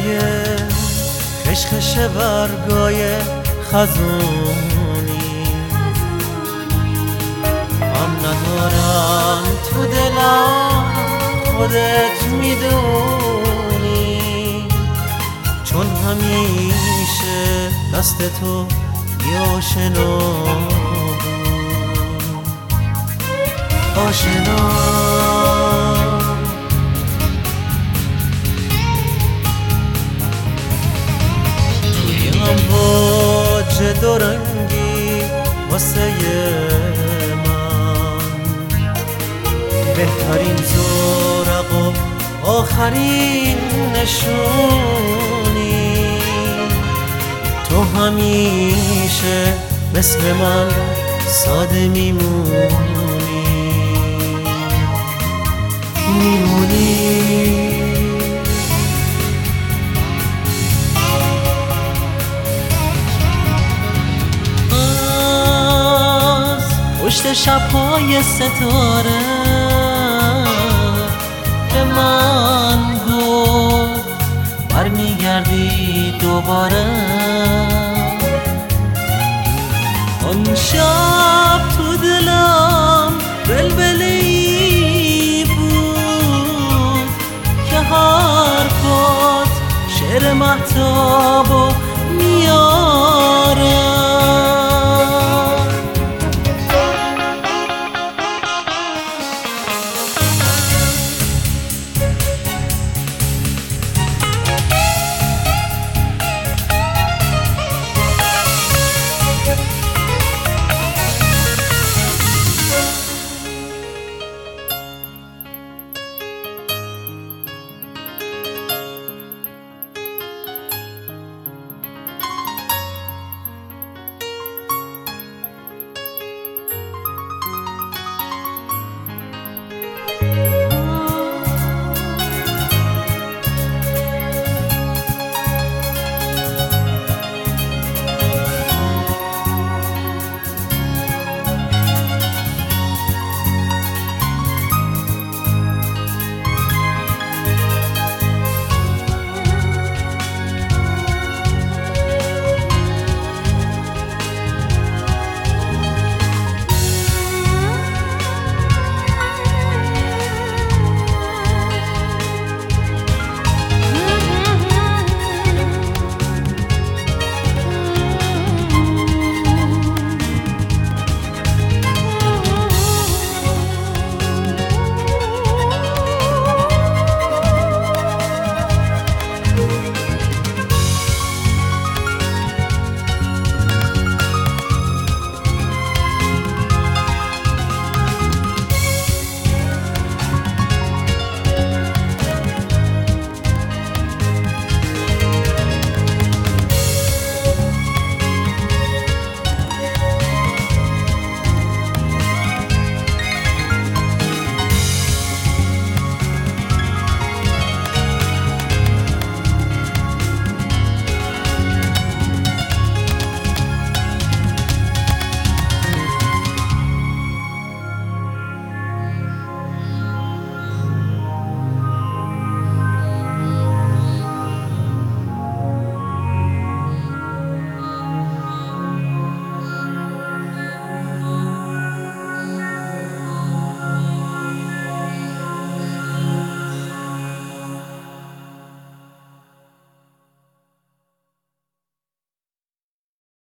صدای خشخش برگای خزونی غم ندارم تو دلم خودت میدونی، چون همیشه دست تو بی آشنا بود. آشنا توی امواج دورنگی واسه من بهترین زورق و آخرین نشونی، تو همیشه مثل من ساده میمونی. از پشت شب‌های ستاره به من گفت برمیگردی دوباره. آن شب تو دلم ولوله‌ای بود که حرفات شعر مهتاب و